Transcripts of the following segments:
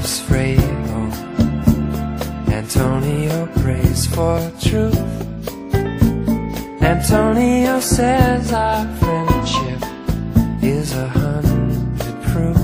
life's frail. Antonio prays for truth. Antonio says our friendship is 100 proof.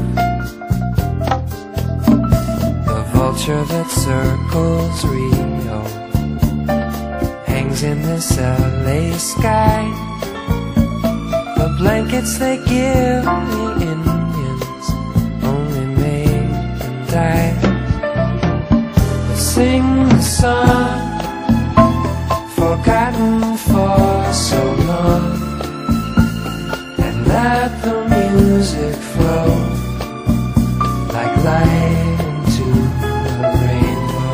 The vulture that circles Rio hangs in this LA sky. The blankets they give the Indians only made them die. But sing the song forgotten for so long, and let the music flow like light into the rainbow.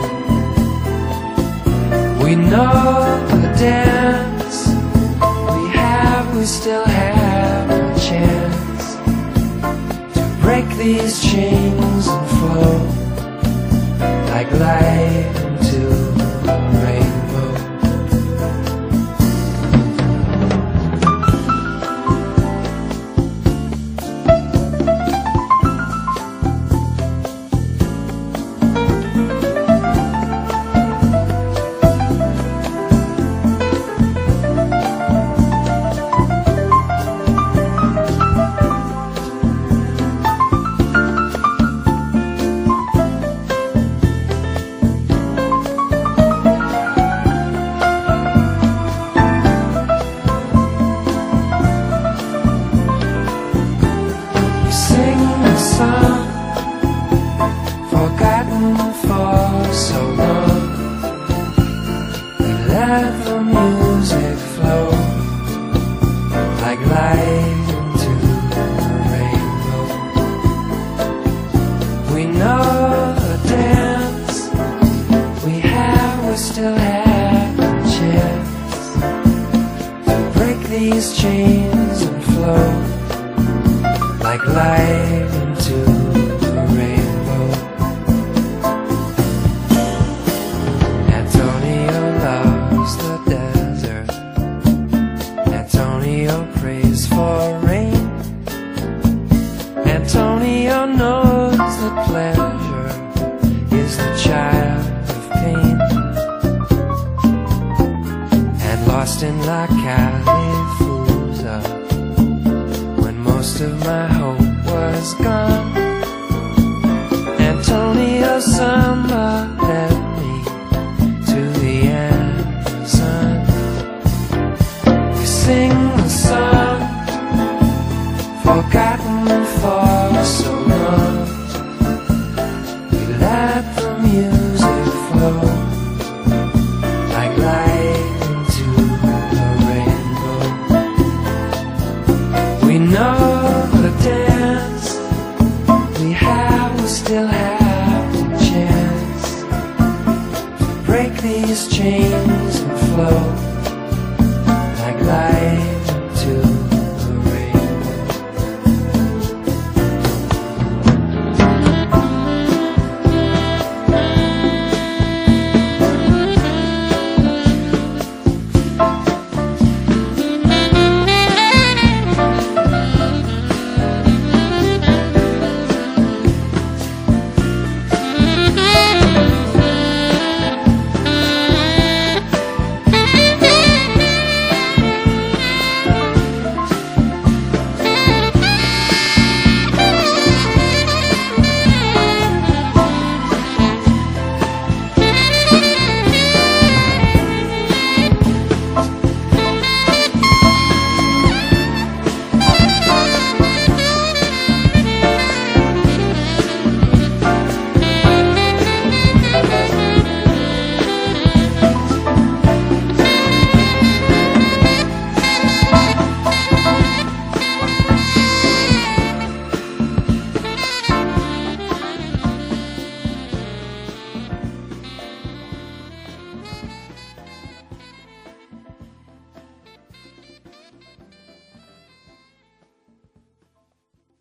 We know the dance, we still have a chance to break these chains and flow like light into the rainbow. Forgotten for so long, we let the music flow like light into the rainbow. We know the dance, we still have a chance to break these chains and flow like light into the rainbow. Antonio loves the desert. Antonio prays for rain. Antonio knows that pleasure is the child of pain. And lost in La Califusa, when most of my hope was gone, Antonio Samba led me to the Amazon. We sing the song forgotten for so long. We let the music flow like light into the rainbow. We know